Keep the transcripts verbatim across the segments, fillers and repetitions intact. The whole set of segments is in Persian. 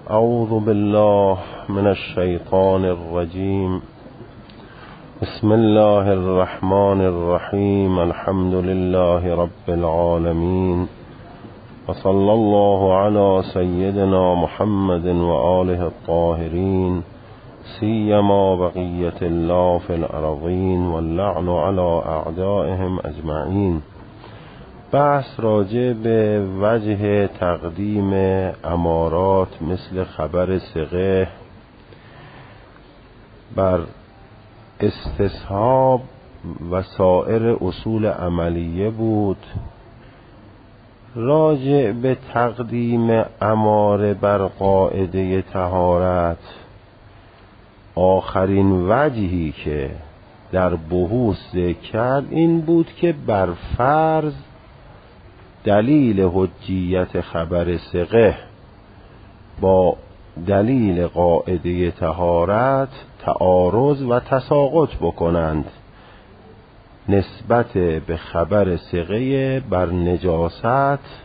اعوذ بالله من الشیطان الرجیم. بسم الله الرحمن الرحیم. الحمد لله رب العالمین و صلی الله علی سیدنا محمد و آله الطاهرین، سیما بقیة الله فی الارضین واللعن علی اعدائهم اجمعین. بحث راجع به وجه تقدیم امارات مثل خبر ثقه بر استصحاب و سایر اصول عملیه بود. راجع به تقدیم اماره بر قاعده طهارت، آخرین وجهی که در بحوث ذکر کرد این بود که بر فرض دلیل حجیت خبر ثقه با دلیل قاعده طهارت تعارض و تساقط بکنند، نسبت به خبر ثقه بر نجاست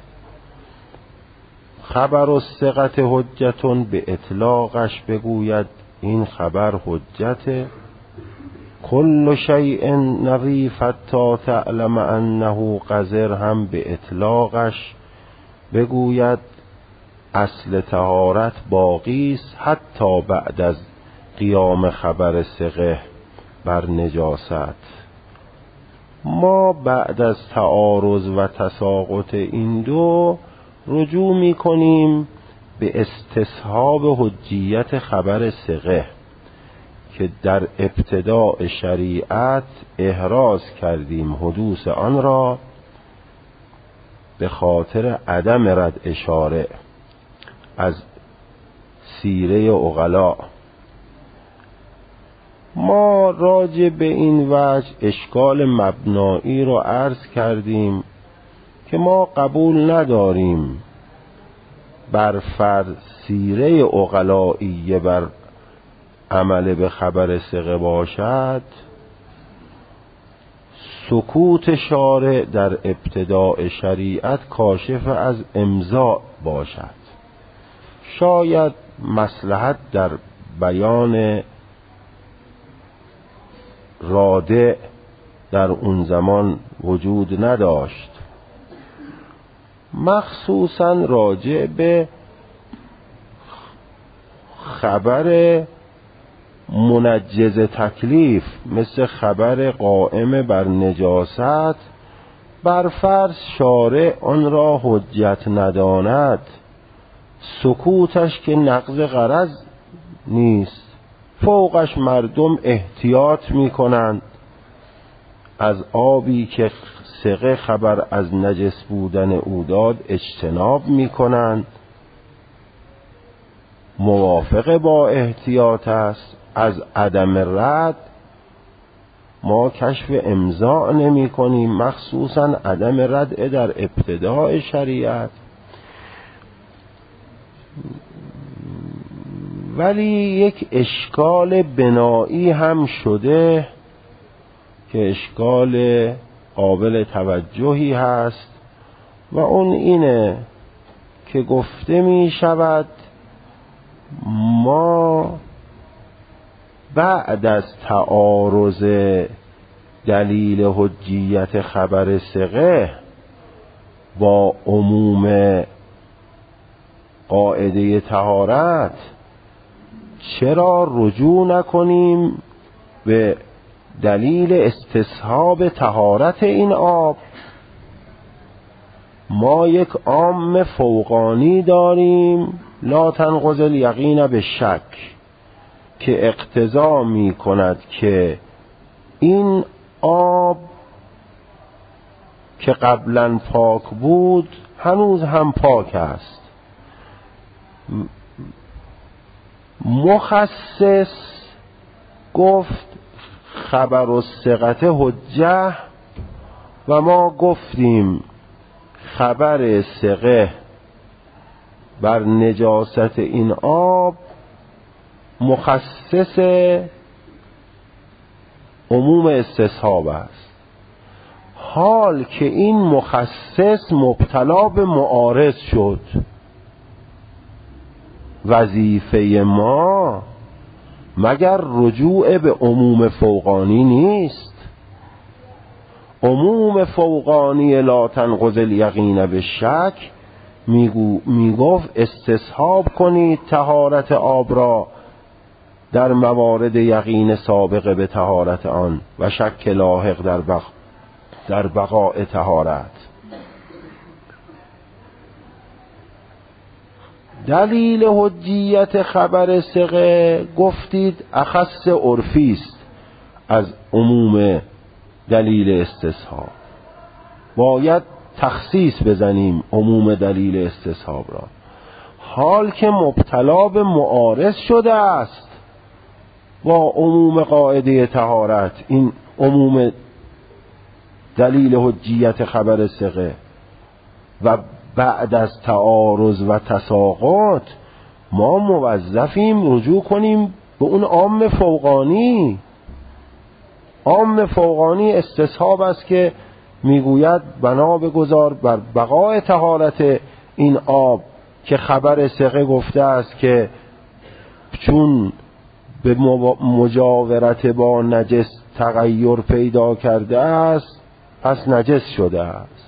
خبر الثقة حجتون به اطلاقش بگوید این خبر حجته، کل شیء نظیف حتی تعلم انه قذر هم به اطلاقش بگوید اصل طهارت باقی است حتی بعد از قیام خبر ثقه بر نجاست. ما بعد از تعارض و تساقط این دو رجوع می کنیم به استصحاب حجیت خبر ثقه که در ابتداء شریعت احراز کردیم حدوث آن را به خاطر عدم رد اشاره از سیره عقلا. ما راجع به این وجه اشکال مبنایی رو عرض کردیم که ما قبول نداریم بر فرض سیره عقلائیه بر عمل به خبر ثقه باشد، سکوت شارع در ابتداء شریعت کاشف از امضاء باشد. شاید مصلحت در بیان رادع در اون زمان وجود نداشت، مخصوصاً راجع به خبر منجز تکلیف مثل خبر قائم بر نجاست بر فرض شارع آن را حجت نداند، سکوتش که نقض غرض نیست، فوقش مردم احتیاط می کنند، از آبی که ثقه خبر از نجس بودن او داد اجتناب می کنند، موافق با احتیاط است. از عدم رد ما کشف امضاء نمی کنیم، مخصوصا عدم رد در ابتداء شریعت. ولی یک اشکال بنایی هم شده که اشکال قابل توجهی هست و اون اینه که گفته می شود ما بعد از تعارض دلیل حجیت خبر ثقه با عموم قاعده طهارت چرا رجوع نکنیم به دلیل استصحاب طهارت این آب؟ ما یک عام فوقانی داریم لا تنقض الیقین به شک که اقتضا می کند که این آب که قبلا پاک بود هنوز هم پاک است. مخصص گفت خبر الثقة حجه و ما گفتیم خبر ثقه بر نجاست این آب مخصص عموم استصحاب است. حال که این مخصص مبتلا به معارض شد، وظیفه ما مگر رجوع به عموم فوقانی نیست؟ عموم فوقانی لا تنقض الیقین به شک میگو میگفت استصحاب کنید طهارت آب را در موارد یقین سابقه به طهارت آن و شک لاحق در بق... در بقاء طهارت. دلیل حجیت خبر ثقه گفتید اخص عرفی است از عموم دلیل استصحاب. باید تخصیص بزنیم عموم دلیل استصحاب را، حال که مبتلا به معارض شده است با عموم قاعده طهارت. این عموم دلیل حجیت خبر ثقه و بعد از تعارض و تساقط ما موظفیم رجوع کنیم به اون عام فوقانی. عام فوقانی استصحاب است که میگوید بنا بگذار بر بقای طهارت این آب که خبر ثقه گفته است که چون به مجاورت با نجس تغییر پیدا کرده است پس نجس شده است.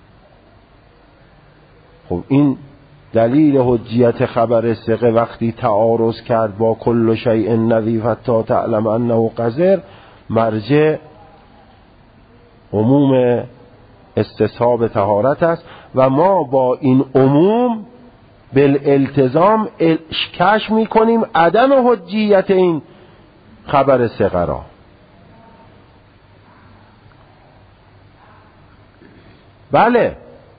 خب این دلیل حجیت خبر ثقه وقتی تعارض کرد با کل شیء نظیف حتی تعلم انه قذر، مرجع عموم استصحاب طهارت است و ما با این عموم بالالتزام کشف میکنیم عدم حجیت این خبر ثقه را. بله،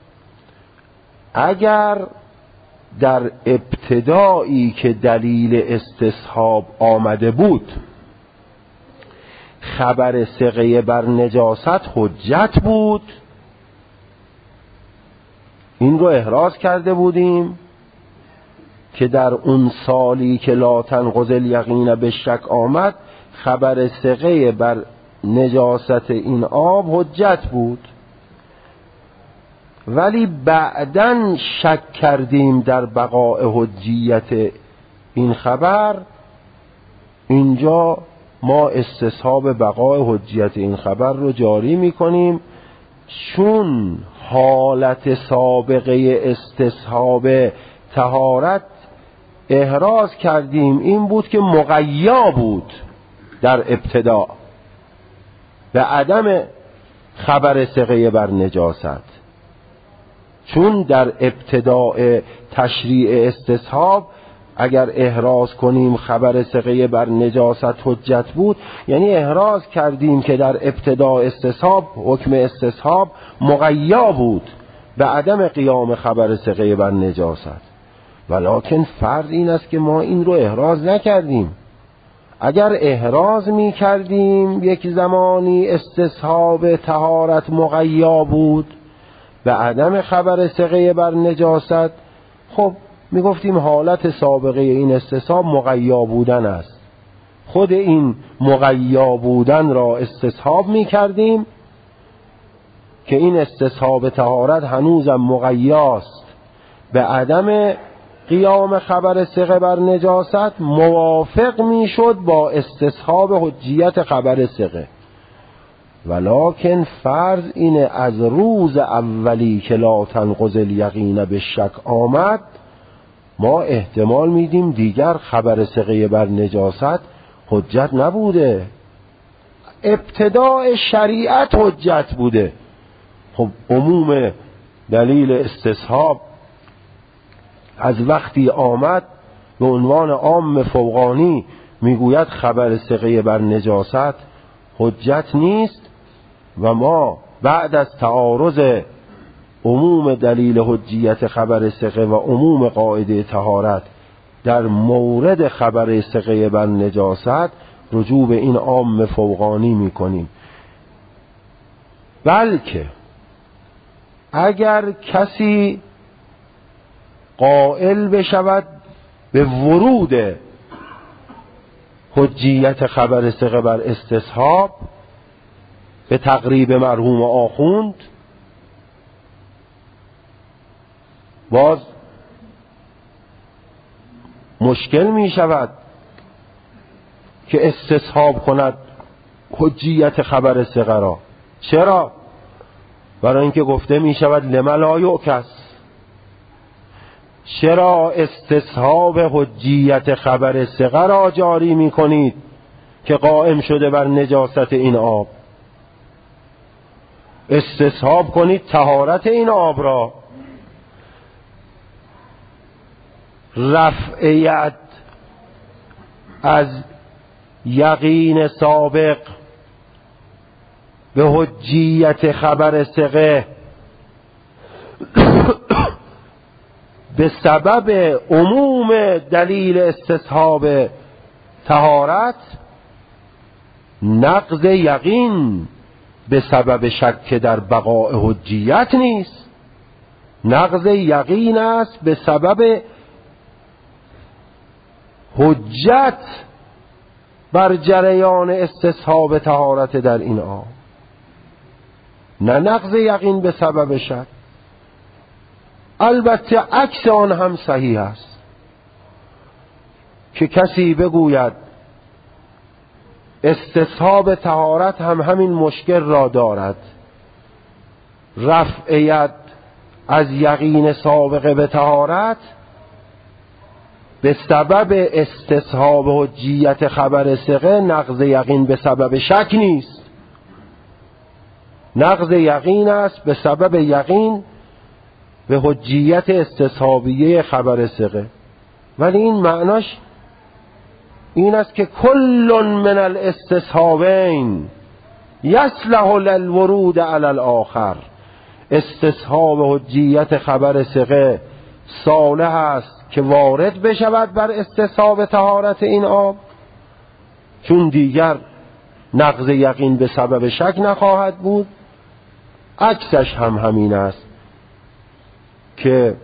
اگر در ابتدایی که دلیل استصحاب آمده بود خبر ثقه بر نجاست حجت بود، این رو احراز کرده بودیم که در اون سالی که لا تنقض الیقین به شک آمد خبر ثقه بر نجاست این آب حجت بود، ولی بعداً شک کردیم در بقاء حجیت این خبر. اینجا ما استصحاب بقاء حجیت این خبر رو جاری میکنیم، چون حالت سابقه استصحاب طهارت احراز کردیم این بود که مقیا بود در ابتدا به عدم خبر ثقه بر نجاست. چون در ابتداء تشریع استصحاب اگر احراز کنیم خبر ثقه بر نجاست حجت بود، یعنی احراز کردیم که در ابتداء استصحاب حکم استصحاب مقیا بود به عدم قیام خبر ثقه بر نجاست. ولکن فرض این است که ما این رو احراز نکردیم. اگر احراز می کردیم یک زمانی استصحاب طهارت مقیا بود به عدم خبر ثقه بر نجاست، خب می گفتیم حالت سابقه این استصحاب مقیا بودن است. خود این مقیا بودن را استصحاب می کردیم که این استصحاب طهارت هنوزم مقیاست به عدم قیام خبر ثقه بر نجاست، موافق می شد با استصحاب حجیت خبر ثقه. ولکن فرض اینه از روز اولی که لا تنقض الیقین به شک آمد ما احتمال میدیم دیگر خبر ثقه بر نجاست حجت نبوده، ابتداء شریعت حجت بوده. خب عموم دلیل استصحاب از وقتی آمد به عنوان عام فوقانی میگوید خبر ثقه بر نجاست حجت نیست و ما بعد از تعارض عموم دلیل حجیت خبر ثقه و عموم قاعده طهارت در مورد خبر ثقه بر نجاست رجوع به این عام فوقانی میکنیم. بلکه اگر کسی قائل بشود به ورود حجیت خبر ثقه بر استصحاب به تقریب مرحوم آخوند، باز مشکل می شود که استصحاب کند حجیت خبر ثقه را. چرا؟ برای اینکه گفته می شود لم لا یعکس. چرا استصحاب حجیت خبر ثقه را جاری می کنید که قائم شده بر نجاست این آب؟ استصحاب کنید طهارت این آب را. رفع ید از یقین سابق به حجیت خبر ثقه به سبب عموم دلیل استصحاب طهارت، نقض یقین به سبب شک در بقاء حجیت نیست. نقض یقین است به سبب حجت بر جریان استصحاب طهارت در این آب، نه نقض یقین به سبب شک. البته عکس آن هم صحیح است که کسی بگوید استصحاب طهارت هم همین مشکل را دارد، رفع ید از یقین سابقه به طهارت به سبب استصحاب حجیت خبر ثقه، نقض یقین به سبب شک نیست. نقض یقین است به سبب یقین به حجیت استصحابیه خبر ثقه. ولی این معناش این است که کل من الاستصحابین یصلح للورود علی الاخر. استصحاب حجیت خبر ثقه صالح است که وارد بشود بر استصحاب طهارت این آب، چون دیگر نقض یقین به سبب شک نخواهد بود. عکسش هم همین است که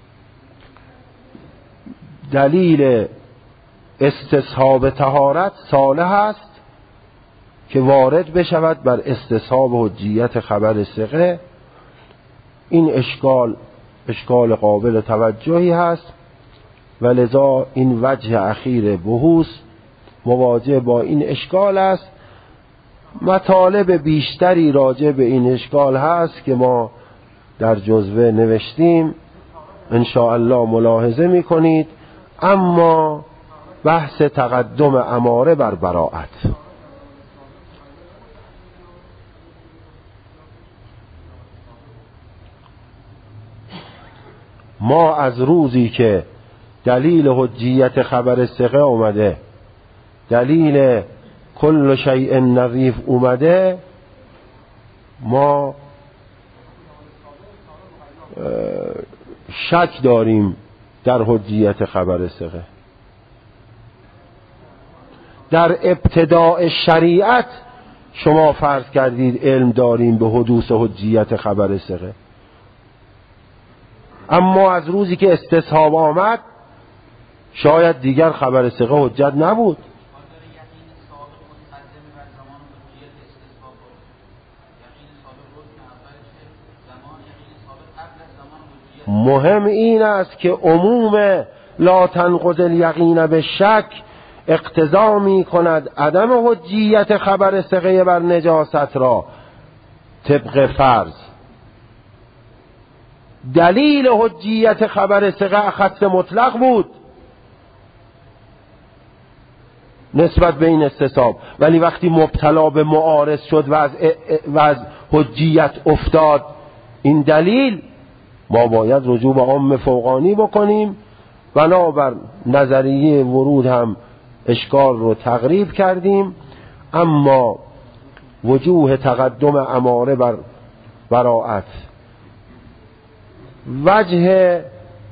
دلیل استصحاب طهارت صالح است که وارد بشود بر استصحاب حجیت خبر ثقه. این اشکال اشکال قابل توجهی هست و لذا این وجه اخیر بحوث مواجه با این اشکال است. مطالب بیشتری راجع به این اشکال هست که ما در جزوه نوشتیم، ان شاء الله ملاحظه میکنید. اما بحث تقدم اماره بر براءت، ما از روزی که دلیل حجیت خبر ثقه اومده، دلیل کل شیء نظیف اومده، ما شک داریم در حجیت خبر ثقه. در ابتداء شریعت شما فرض کردید علم داریم به حدوث حجیت خبر ثقه، اما از روزی که استصحاب آمد شاید دیگر خبر ثقه حجت نبود. مهم این است که عموم لا تنقض الیقین به شک اقتضا می کند عدم حجیت خبر ثقه بر نجاست را طبق فرض. دلیل حجیت خبر ثقه اخص مطلق بود نسبت به این استصحاب، ولی وقتی مبتلا به معارض شد و از, و از حجیت افتاد این دلیل، ما باید رجوع به عام فوقانی بکنیم. بنابر نظریه ورود هم اشکال رو تقریب کردیم، اما وجوه تقدم اماره بر براءت، وجه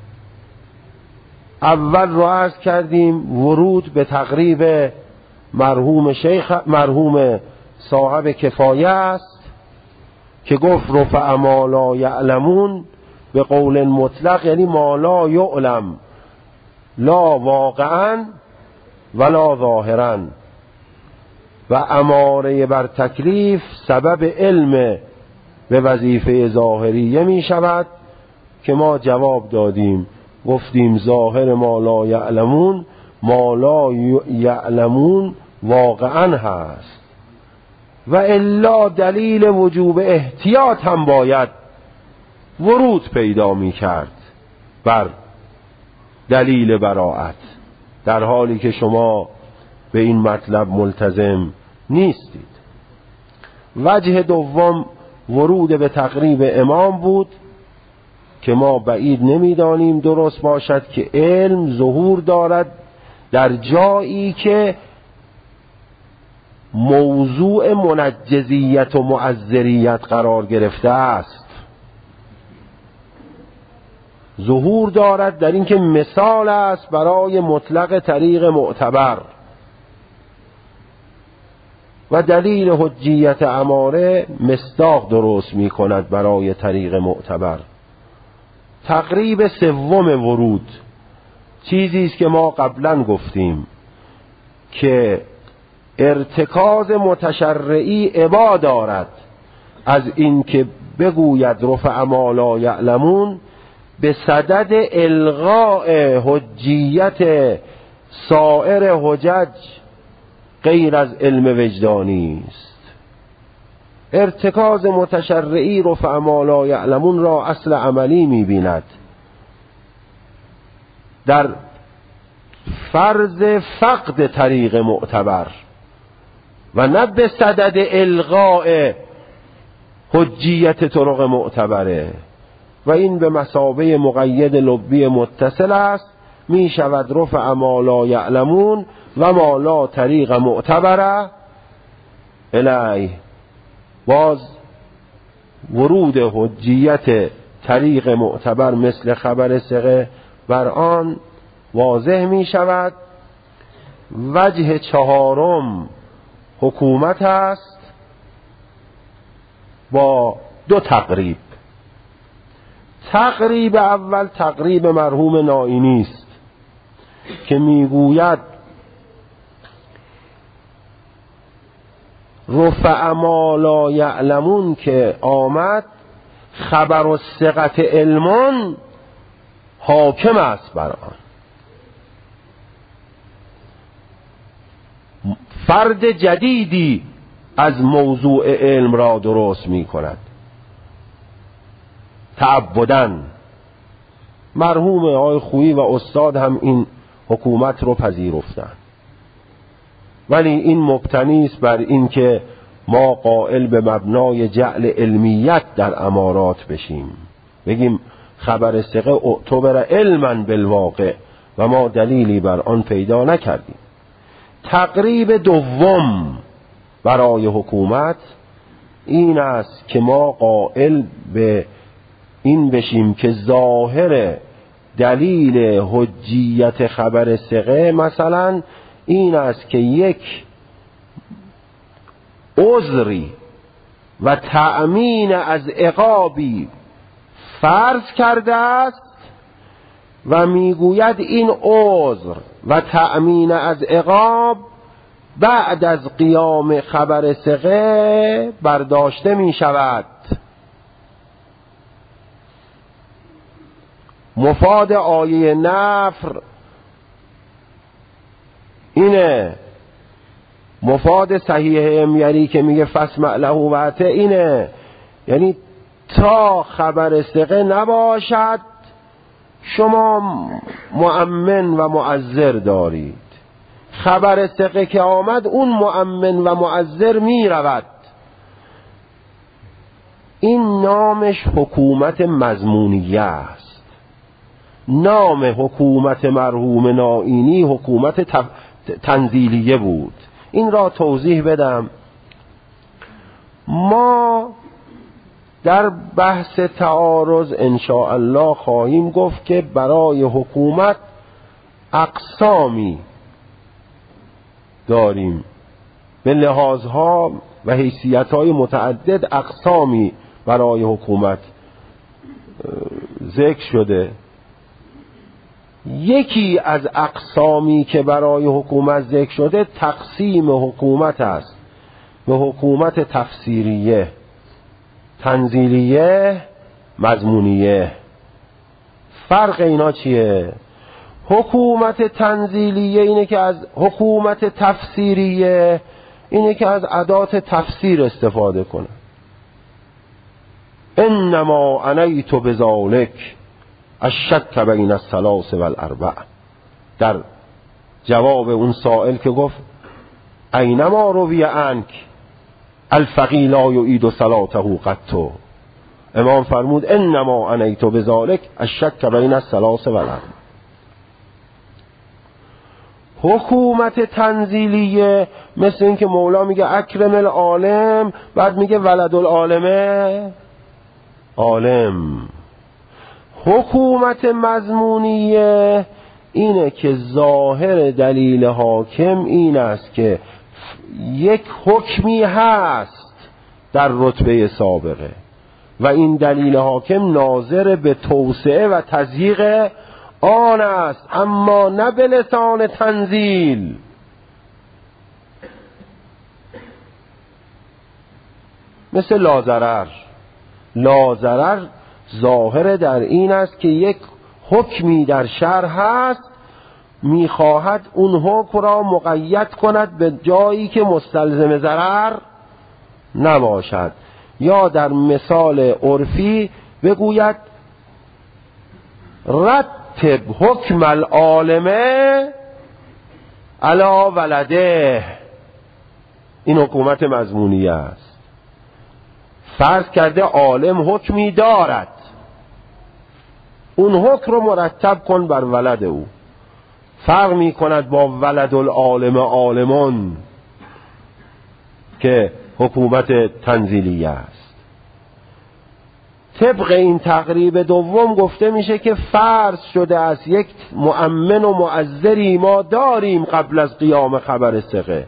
اول رو عرض کردیم، ورود به تقریب مرحوم شیخ مرحوم صاحب کفایه است که گفت رفع ما لا یعلمون به قول مطلق، یعنی ما لا یعلم، لا واقعا ولا ظاهرا، و اماره بر تکلیف سبب علم به وظیفه ظاهریه می شود که ما جواب دادیم گفتیم ظاهر ما لا یعلمون، ما لا یعلمون واقعا هست. و الا دلیل وجوب احتیاط هم باید ورود پیدا می کرد بر دلیل براءت، در حالی که شما به این مطلب ملتزم نیستید. وجه دوم ورود به تقریب امام بود که ما بعید نمیدانیم درست باشد که علم ظهور دارد در جایی که موضوع منجزیت و معذریت قرار گرفته است. ظهور دارد در این که مثال است برای مطلق طریق معتبر و دلیل حجیت اماره مصداق درست می کند برای طریق معتبر. تقریب سوم ورود چیزی است که ما قبلا گفتیم که ارتکاز متشرعی ابا دارد از این که بگوید رفع ما لا یعلمون به صدد الغاء حجیت سایر حجج غیر از علم وجدانی است. ارتکاز متشرعی رفع ما لا یعلمون را اصل عملی می‌بیند در فرض فقد طریق معتبر و نه به صدد الغاء حجیت طرق معتبره، و این به مثابه مقید لبی متصل است. می شود رفع ما لا یعلمون و ما لا طریق معتبره الی. باز ورود حجیت طریق معتبر مثل خبر ثقه بر آن واضح می شود. وجه چهارم حکومت است با دو تقریب. تقریب اول تقریب مرحوم نائینی است که میگوید رفع ما لا یعلمون که آمد خبر و ثقت علمون حاکم است بر آن. فرد جدیدی از موضوع علم را درست می کند تعبداً. مرحوم آقای خویی و استاد هم این حکومت رو پذیرفتند، ولی این مبتنی است بر این که ما قائل به مبنای جعل علمیت در امارات بشیم، بگیم خبر ثقه اعتبر علما بالواقع و ما دلیلی بر آن پیدا نکردیم. تقریب دوم برای حکومت این است که ما قائل به این بشیم که ظاهر دلیل حجیت خبر ثقه مثلا این است که یک عذری و تأمین از عقابی فرض کرده است و میگوید این عذر و تأمین از عقاب بعد از قیام خبر ثقه برداشته می شود. مفاد آیه نفر اینه، مفاد صحیح امیری که میگه فسمع له و اطع اینه، یعنی تا خبر ثقه نباشد شما مؤمن و معذر دارید. خبر ثقه که آمد اون مؤمن و معذر می رود. این نامش حکومت مضمونیه است. نام حکومت مرحوم نائینی حکومت تف... تنزیلیه بود. این را توضیح بدم. ما در بحث تعارض ان شاء الله خواهیم گفت که برای حکومت اقسامی داریم، به لحاظها و حیثیت‌های متعدد اقسامی برای حکومت ذکر شده. یکی از اقسامی که برای حکومت ذکر شده تقسیم حکومت است به حکومت تفسیریه، تنزیلیه، مضمونیه. فرق اینا چیه؟ حکومت تنزیلیه اینه که از حکومت تفسیریه اینه که از ادات تفسیر استفاده کنه. انما انیت بذالک الشک بین الثلاث والاربع، در جواب اون سائل که گفت اینما روی عنک الفقی لا یعید صلاته قط، امام فرمود انما انیت بذالک الشک بین الثلاث والاربع. حکومت تنزیلیه مثل این که مولا میگه اکرم العالم، بعد میگه ولد العالمه عالم. حکومت مضمونیه اینه که ظاهر دلیل حاکم این است که یک حکمی هست در رتبه سابقه و این دلیل حاکم ناظر به توسعه و تضییق آن است، اما نه به لسان تنزیل. مثل لازرر، لازرر ظاهر در این است که یک حکمی در شرع هست، میخواهد اون حکم را مقید کند به جایی که مستلزم ضرر نباشد، یا در مثال عرفی بگوید رتب حکم العالمه علی ولده. این حکومت مضمونیه است. فرض کرده عالم حکمی دارد، اون حکم رو مرتب کن بر ولد او. فرق می کند با ولد العالم عالمون که حکومت تنزیلیه است. طبق این تقریب دوم گفته میشه که فرض شده است یک مؤمن و معذری ما داریم قبل از قیام خبر ثقه.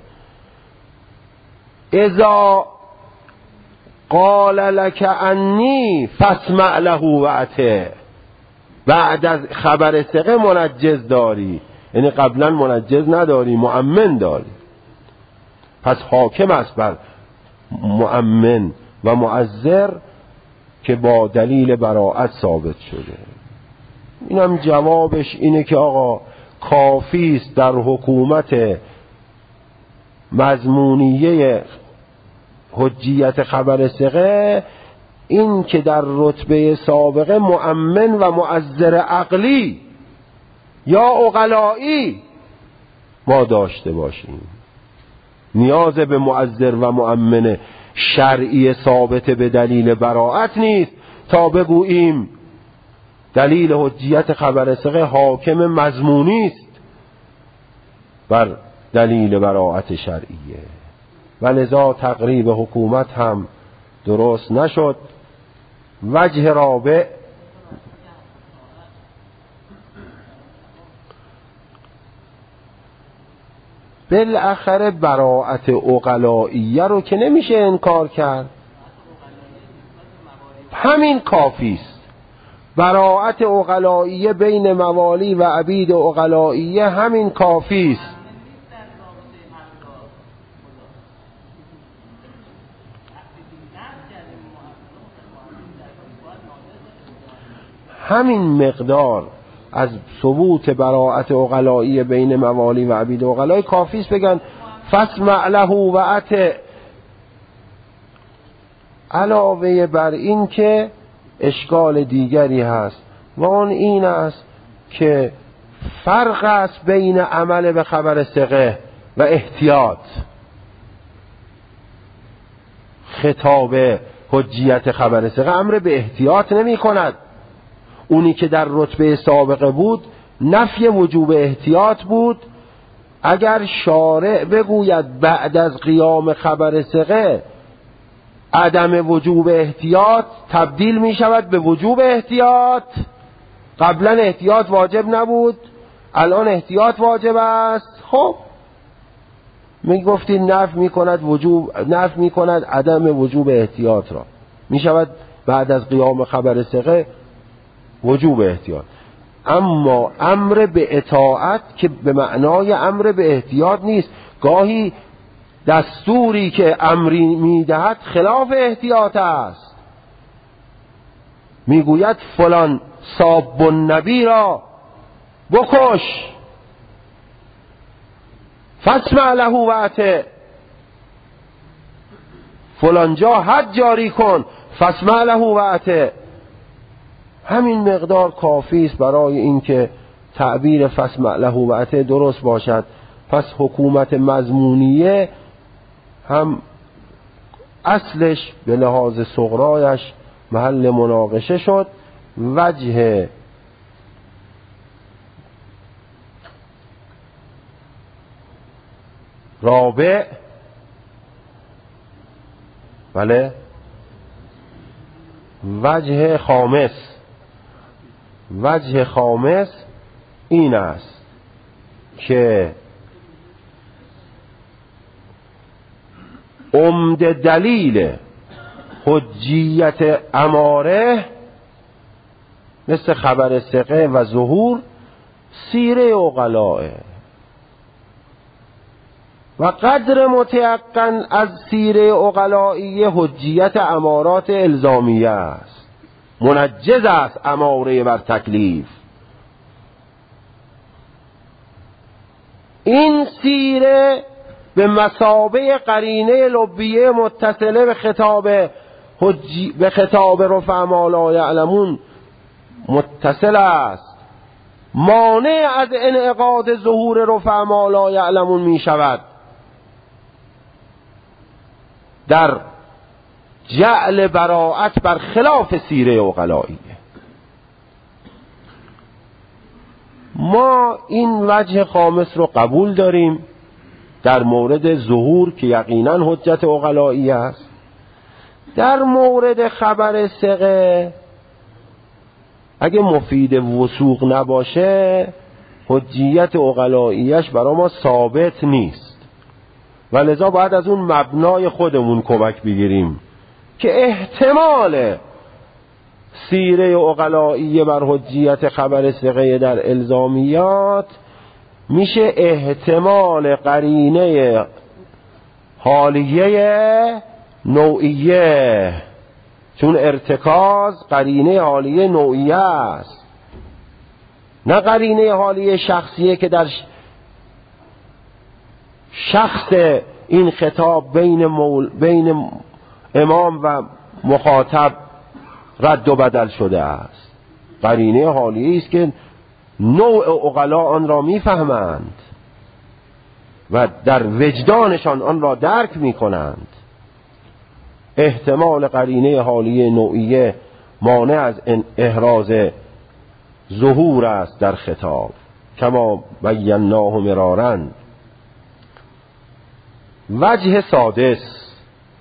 اذا قال لك انی فاسمع له واطع، بعد از خبر ثقه منجز داری، یعنی قبلا منجز نداری، مؤمن داری. پس حاکم است بر مؤمن و معذر که با دلیل براءت ثابت شده. اینم جوابش اینه که آقا کافی است در حکومت مضمونیه حجیت خبر ثقه این که در رتبه سابقه مؤمن و معذر عقلی یا عقلائی ما داشته باشیم. نیاز به معذر و مؤمن شرعی ثابت به دلیل براءت نیست تا بگوییم دلیل حجیت خبر ثقه حاکم مضمونی است بر دلیل براءت شرعیه. ولذا تقریب حکومت هم درست نشد. وجه رابع بالاخره براءت عقلائیه رو که نمیشه انکار کرد، همین کافی است. براءت عقلائیه بین موالی و عبید عقلائیه همین کافی است. همین مقدار از ثبوت براءت عقلائیه بین موالی و عبید عقلائیه کافی است بگن فاسمع له واطع. علاوه بر این که اشکال دیگری هست و آن این است که فرق است بین عمل به خبر ثقه و احتیاط. خطاب حجیت خبر ثقه امر به احتیاط نمی کند. اونی که در رتبه سابقه بود نفی وجوب احتیاط بود. اگر شارع بگوید بعد از قیام خبر ثقه عدم وجوب احتیاط تبدیل می شود به وجوب احتیاط، قبلا احتیاط واجب نبود الان احتیاط واجب است، خب می گفتی نفی می کند وجوب، نفی می کند عدم وجوب احتیاط را، می شود بعد از قیام خبر ثقه وجوب احتیاط. اما امر به اطاعت که به معنای امر به احتیاط نیست. گاهی دستوری که امری میدهد خلاف احتیاط است. میگوید فلان ساب النبی را بکش، فاسمع له واطع، فلانجا حد جاری کن، فاسمع له واطع. همین مقدار کافی است برای اینکه تعبیر فاسمع له واطع درست باشد. پس حکومت مضمونیه هم اصلش به لحاظ صغرایش محل مناقشه شد. وجه رابع، بله، وجه خامس، وجه خامس این است که عمده دلیل حجیت اماره مثل خبر ثقه و ظهور سیره عقلائه و قدر متیقن از سیره عقلائیه حجیت امارات الزامیه است، منجز است اماره بر تکلیف. این سیره به مثابه قرینه لبیه متصله به خطاب حجی به خطاب رفع ما لا یعلمون متصل است، مانع از انعقاد ظهور رفع ما لا یعلمون می شود در جعل براءت بر خلاف سیره عقلائیه. ما این وجه خامس رو قبول داریم در مورد ظهور که یقینا حجت عقلائیه است. در مورد خبر ثقه اگه مفید وثوق نباشه حجیت عقلائیش برای ما ثابت نیست و لذا باید از اون مبنای خودمون کمک بگیریم که احتمال سیره عقلائیه بر حجیت خبر ثقه در الزامیات میشه احتمال قرینه حالیه نوعیه، چون ارتکاز قرینه حالیه نوعیه است، نه قرینه حالیه شخصیه که در شخص این خطاب بین, مول بین امام و مخاطب رد و بدل شده است. قرینه حالیه است که نوع عقلا آن را میفهمند و در وجدانشان آن را درک میکنند. احتمال قرینه حالیه نوعیه مانع از احراز ظهور است در خطاب کما بیناه مرارا. وجه سادس،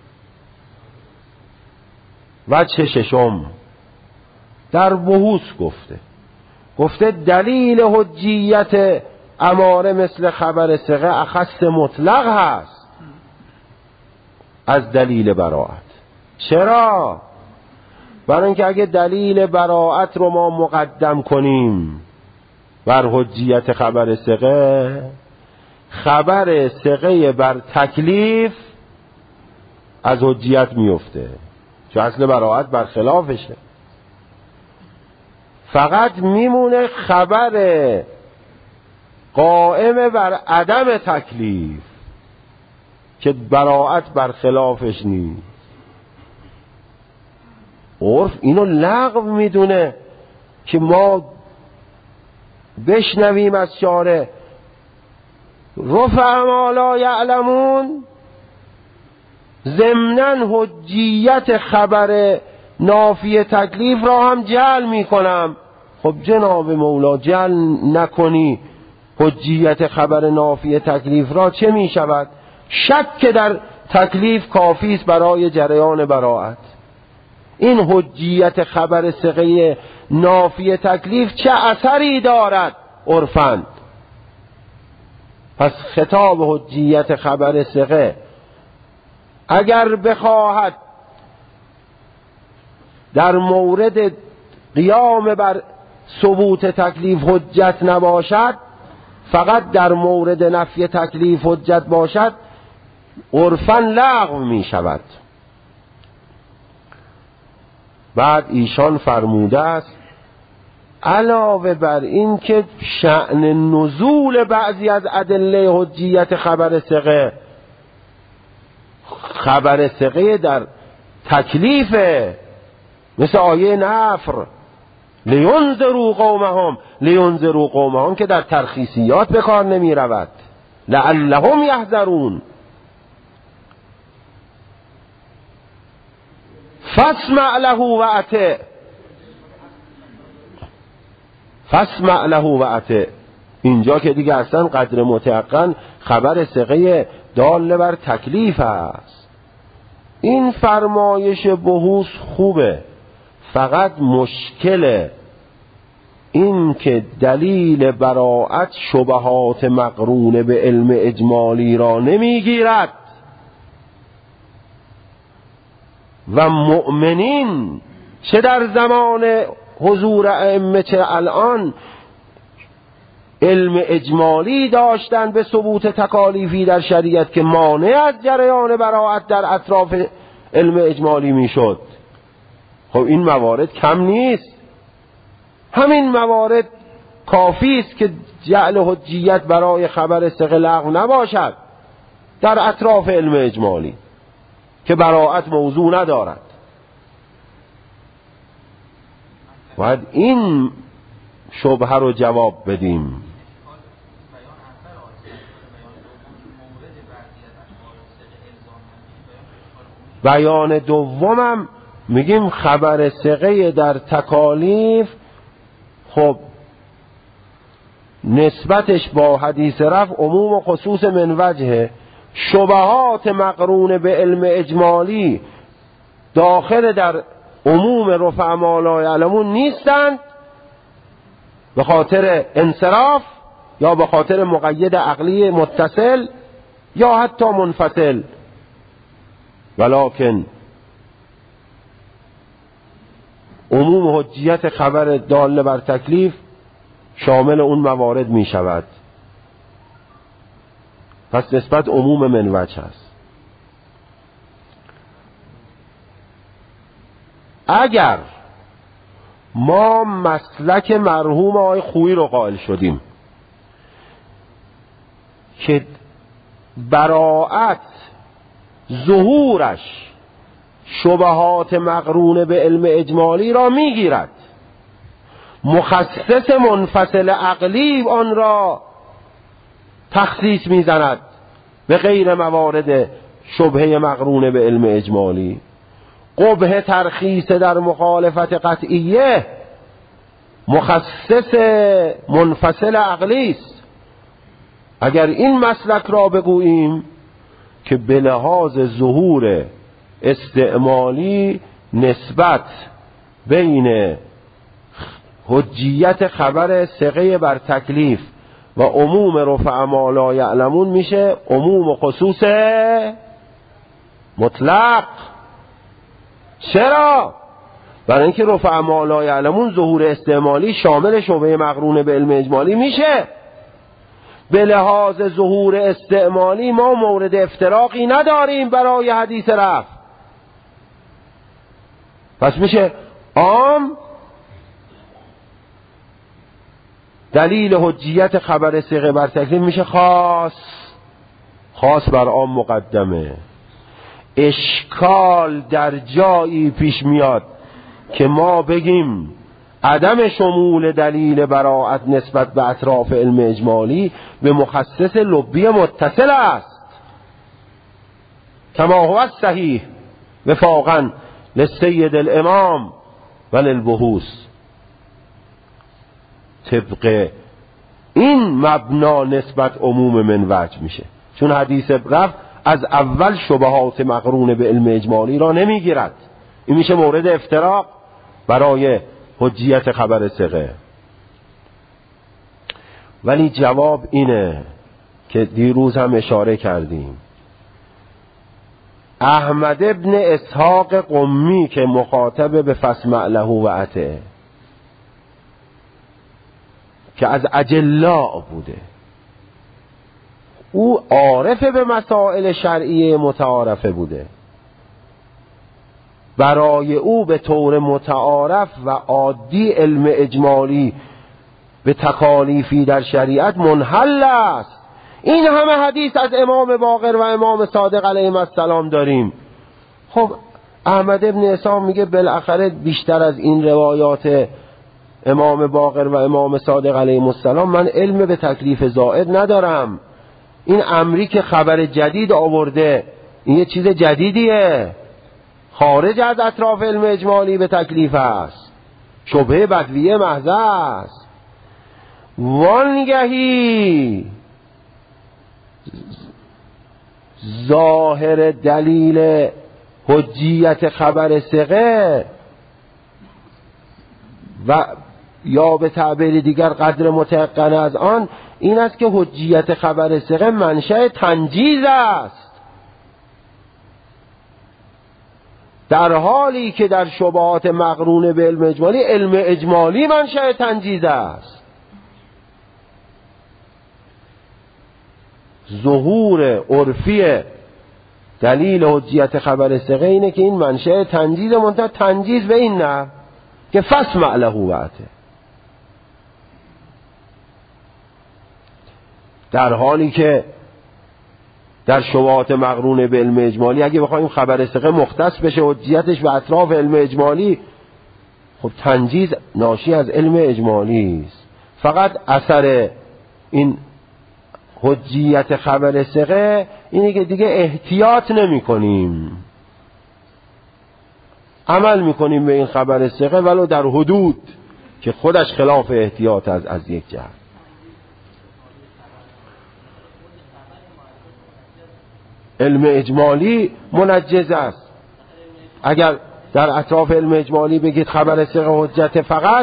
وجه ششم در بحوث گفته گفته دلیل حجیت اماره مثل خبر ثقه اخص مطلق هست از دلیل براءت. چرا؟ برای اینکه اگه دلیل براءت رو ما مقدم کنیم بر حجیت خبر ثقه، خبر ثقه بر تکلیف از حجیت میفته، چون اصل براءت بر خلافشه. فقط میمونه خبر قائم بر عدم تکلیف که براءت بر خلافش نیست. عرف اینو لغو میدونه که ما بشنویم از شارع رفع ما لا یعلمون ضمناً حجیت خبر نافی تکلیف را هم جعل میکنم. خب جناب مولا جعل نکنی حجیت خبر نافی تکلیف را چه میشود؟ شک در تکلیف کافی است برای جریان براءت. این حجیت خبر ثقه نافی تکلیف چه اثری دارد عرفاً؟ پس خطاب حجیت خبر ثقه اگر بخواهد در مورد قیام بر ثبوت تکلیف حجت نباشد، فقط در مورد نفی تکلیف حجت باشد، عرفاً لغو می شود. بعد ایشان فرموده است علاوه بر این که شأن نزول بعضی از ادله حجیت خبر ثقه، خبر ثقه در تکلیفه، مثل آیه نفر لینذروا قومهم، لینذروا قومهم که در ترخیصیات به کار نمی رود، لعلهم یحذرون. فاسمع له و اطع، فاسمع له و اطع، اینجا که دیگه اصلا قدر متيقن خبر ثقه دال بر تکلیف است. این فرمایش بحوث خوبه، فقط مشکل این که دلیل براءت شبهات مقرون به علم اجمالی را نمیگیرد و مؤمنین چه در زمان حضور ائمه چه الان علم اجمالی داشتن به ثبوت تکالیفی در شریعت که مانع از جریان براءت در اطراف علم اجمالی میشد. خب این موارد کم نیست، همین موارد کافی است که جعل حجیت برای خبر ثقه لغو نباشد در اطراف علم اجمالی که براءت موضوع ندارد. باید این شبهه رو جواب بدیم. بیان دومم میگیم خبر ثقه در تکالیف، خب نسبتش با حدیث رفع عموم و خصوص من وجهه، شبهات مقرون به علم اجمالی داخل در عموم رفع ما لا یعلمون نیستند به خاطر انصراف یا به خاطر مقید عقلی متصل یا حتی منفصل، ولکن عموم حجیت خبر دال بر تکلیف شامل اون موارد می شود. پس نسبت عموم من وجه است. اگر ما مسلک مرحوم آقای خویی رو قائل شدیم که براءت ظهورش شبهات مقرون به علم اجمالی را میگیرد، مخصص منفصل عقلی آن را تخصیص میزند به غیر موارد شبهه مقرون به علم اجمالی، قبح ترخیص در مخالفت قطعیه مخصص منفصل عقلی است. اگر این مسلک را بگوییم که به لحاظ ظهور استعمالی نسبت بین حجیت خبر ثقه بر تکلیف و عموم رفع ما لا یعلمون میشه عموم و خصوص مطلق. چرا؟ برای اینکه رفع ما لا یعلمون ظهور استعمالی شامل شبهه مقرون به علم اجمالی میشه. به لحاظ ظهور استعمالی ما مورد افتراقی نداریم برای حدیث رفع، پس میشه عام. دلیل حجیت خبر ثقه بر تکلیف میشه خاص، خاص بر عام مقدمه. اشکال در جایی پیش میاد که ما بگیم عدم شمول دلیل براءت نسبت به اطراف علم اجمالی به مخصص لبی متصل است، کما هو صحیح وفاقا للسید الامام و للبحوث. طبق این مبنا نسبت عموم من وجه میشه، چون حدیث رفع از اول شبهات مقرون به علم اجمالی را نمیگیرد. این میشه مورد افتراق برای حجیت خبر ثقه. ولی جواب اینه که دیروز هم اشاره کردیم، احمد ابن اسحاق قمی که مخاطب به فاسمع له و اطع که از اجلاء بوده، او عارف به مسائل شرعیه متعارفه بوده، برای او به طور متعارف و عادی علم اجمالی به تکالیفی در شریعت منحل است. این همه حدیث از امام باقر و امام صادق علیهم السلام داریم. خب احمد ابن اسحاق میگه بالاخره بیشتر از این روایات امام باقر و امام صادق علیهم السلام من علم به تکلیف زائد ندارم. این امری که خبر جدید آورده این یه چیز جدیدیه، خارج از اطراف علم اجمالی به تکلیف است، شبهه بدویه محض است. وانگهی ظاهر دلیل حجیت خبر ثقه و یا به تعبیر دیگر قدر متيقن از آن این است که حجیت خبر ثقه منشأ تنجیز است، در حالی که در شبهات مقرون به علم اجمالی علم اجمالی منشأ تنجیز است. ظهور عرفی دلیل حجیت خبر ثقه اینه که این منشأ تنجیز، منتها تنجیز به این نه که فاسمع له وعته، در حالی که در شبهات مقرون به علم اجمالی اگه بخوایم خبر ثقه مختص بشه حجیتش به اطراف علم اجمالی، خب تنجیز ناشی از علم اجمالی است. فقط اثر این حجیت خبر ثقه اینه که دیگه احتیاط نمی کنیم، عمل میکنیم به این خبر ثقه ولو در حدود که خودش خلاف احتیاط از از یک جهت. علم اجمالی منجز است. اگر در اطراف علم اجمالی بگید خبر ثقه حجت، فقط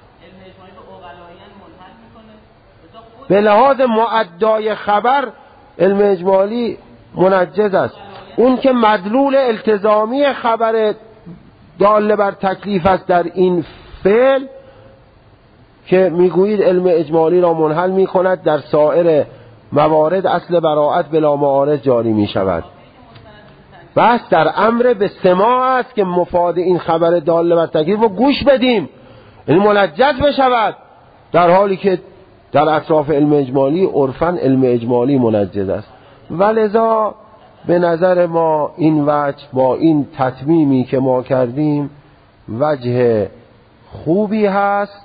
به لحاظ معدای خبر علم اجمالی منجز است. اون که مدلول التزامی خبر دال بر تکلیف است در این فعل که میگویید علم اجمالی را منحل میکند، در سایر موارد اصل براءت بلا معارض جاری می شود. بس در امر به سماع است که مفاد این خبر دال بر تکلیف رو گوش بدیم، یعنی منجز بشود، در حالی که در اطراف علم اجمالی عرفاً علم اجمالی منجز است. ولذا به نظر ما این وجه با این تتمیمی که ما کردیم وجه خوبی هست.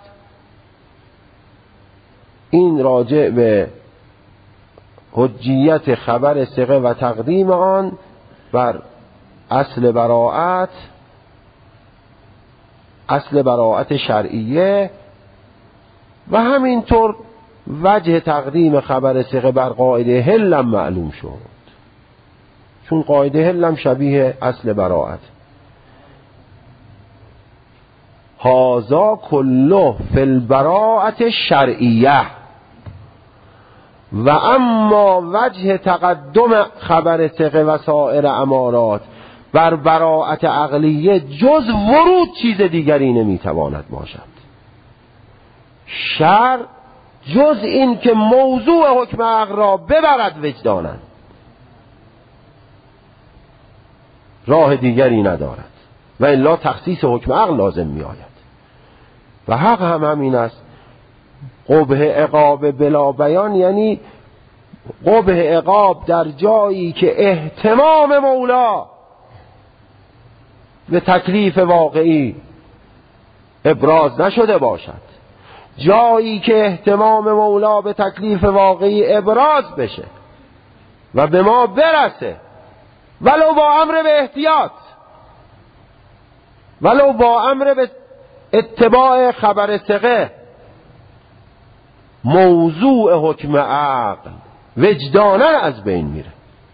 این راجع به حجیت خبر ثقه و تقدیم آن بر اصل براءت، اصل براءت شرعیه، و همینطور وجه تقدیم خبر ثقه بر قاعده حلم معلوم شد، چون قاعده حلم شبیه اصل براءت. هذا کله فی البراءت الشرعیه و اما وجه تقدم خبر ثقه و سایر امارات بر براءت عقلیه جز ورود چیز دیگری نمیتواند باشد. شرع جز این که موضوع حکم عقل را ببرد وجدانا راه دیگری ندارد و الا تخصیص حکم عقل لازم می آید. و حق هم همین است. قبح عقاب بلا بیان یعنی قبح عقاب در جایی که اهتمام مولا به تکلیف واقعی ابراز نشده باشد، جایی که اهتمام مولا به تکلیف واقعی ابراز بشه و به ما برسه، ولو با امر به احتیاط، ولو با امر به اتباع خبر ثقه، موضوع حکم عقل وجدانا از بین میره.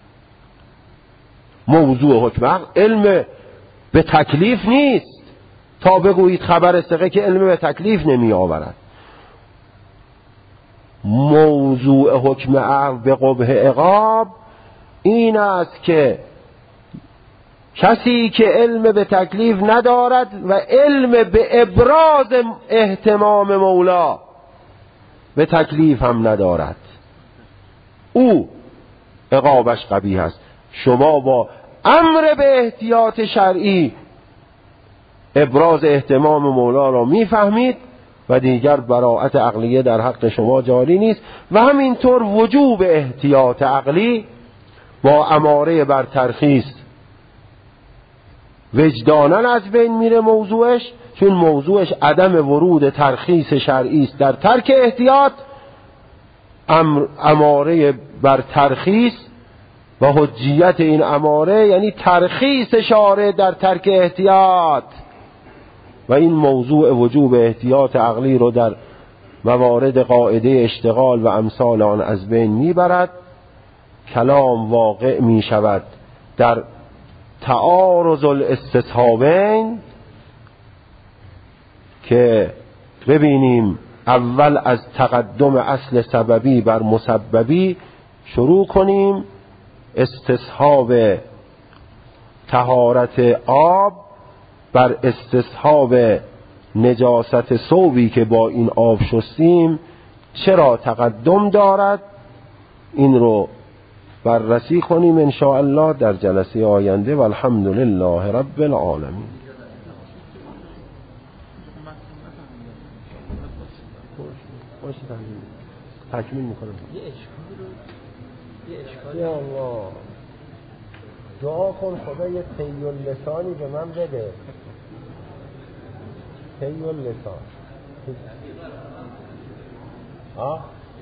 موضوع حکم عقل علم به تکلیف نیست تا بگویید خبر ثقه که علم به تکلیف نمی آورد. موضوع حکم عقل به قبح عقاب این است که کسی که علم به تکلیف ندارد و علم به ابراز اهتمام مولا به تکلیف هم ندارد، او عقابش قبیح است. شما با امر به احتیاط شرعی ابراز اهتمام مولا را میفهمید و دیگر براءت عقلیه در حق شما جاری نیست. و همینطور وجوب احتیاط عقلی با اماره بر ترخیص وجداناً از بین میره موضوعش، چون موضوعش عدم ورود ترخیص شرعی است در ترک احتیاط. اماره بر ترخیص و حجیت این اماره یعنی ترخیص شارع در ترک احتیاط، و این موضوع وجوب احتیاط عقلی رو در موارد قاعده اشتغال و امثال آن از بین میبرد. کلام واقع میشود در تعارض الاستصحابین که ببینیم اول از تقدم اصل سببی بر مسببی شروع کنیم. استصحاب طهارت آب بر استصحاب نجاست ثوبی که با این آب شستیم چرا تقدم دارد، این رو بررسی کنیم ان شاء الله در جلسه آینده. و الحمد لله رب العالمین. تکمیل میکنم. یه اشکالی رو یه اشکالی یا الله دعا کن خدا یه طی اللسانی به من بده. طی اللسان آه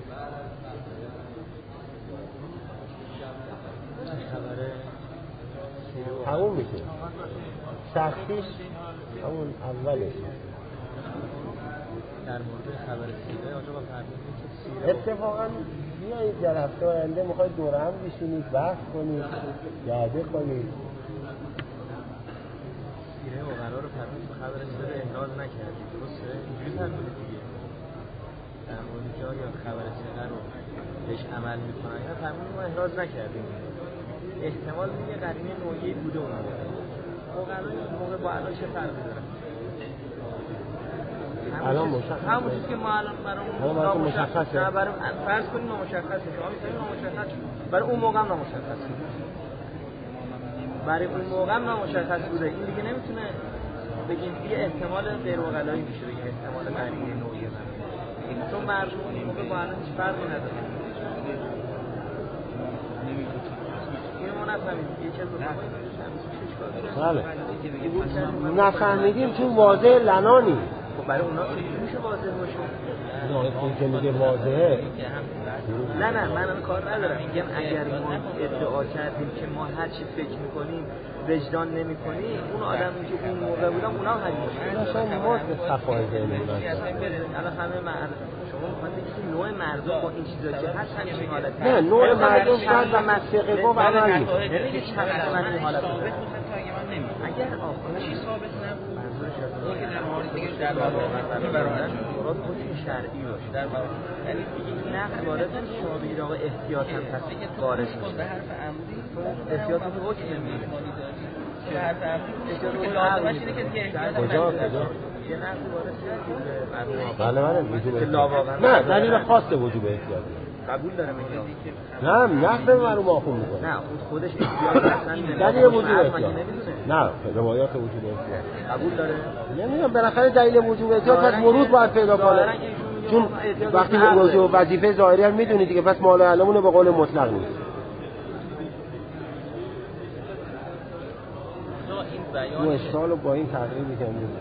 همون میشه شخصیش همون اولش در مورد خبر سیره آجا با فرمودید که سیره اتفاقا بیایید در هفته آینده میخواید دور هم بشینید بحث کنید یاده کنید. سیره و قرار فرمودید به خبر سیره احراز نکردید، درسته؟ اینجوری فرمودید دیگه در مورد که آیا خبر سیره رو بهش عمل میکنن یا فرمودید ما احراز نکردیم. احتمال میگه قرینه نوعی بوده اون موقع اون موقع با الان چه فرقی داره؟ الان مشخصه همون چیزی که ما الان برای اون مشخصه نه برای فرض کنیم نامشخصه، شما میگید نامشخص برای اون موقع هم نامشخصه، برای اون موقع هم نامشخص بوده. این دیگه نمیتونه بگیم یه احتمال غیر عقلایی میشه بگیم احتمال قرینه نوعی من، چون مردم اون موقع با الان هیچ فرقی نداره. اینو ما نفهمیم یه چیز بله نفهمیدیم چون واضح لنانی خب برای اونا چه میشه واضح باشه؟ نه اون که میگه واضحه. نه نه من الان کار ندارم، میگم اگر ما ادعا کردیم که ما هر چی فکر میکنیم وجدان نمیکنیم، اون آدمی که اون موقع بودن اونا هم همین اصلا ما صفای ذهن الان همه مرد شما میخواید بگید نوع مردم با این چیزا که هست همین حالت نه نوع مردم شاید و مسیقه با عملی نمیگه چند من این حالت اگر آخر چی ثابت نبود که در مورد دیگه در برابر مراد حکم شرعی باشه در برابر یعنی دیگه نه وارد شابهی را احتیاط هم پس وارد شد به حرف عمدی احتیاط هم حکم نمیده به حرف عمدی احتیاط لازمش اینه که دیگه احتیاط کجا کجا یه نقض وارد شد بله بله وجوب احتیاط نه دلیل خاص وجوب احتیاط قبول داره میگه نه نقض معلوم آخون میکنه نه خودش احتیاط اصلا دلیل وجوب احتیاط نه روایات وجوب احتیاط قبول داره نمیدونم بالاخره دلیل وجوب احتیاط پس ورود باید پیدا کنه، چون وقتی وجوب وظیفه ظاهری هم میدونی دیگه، پس مال علمونه به قول مطلق نیست. اون اشکال رو با این تغییری که امروز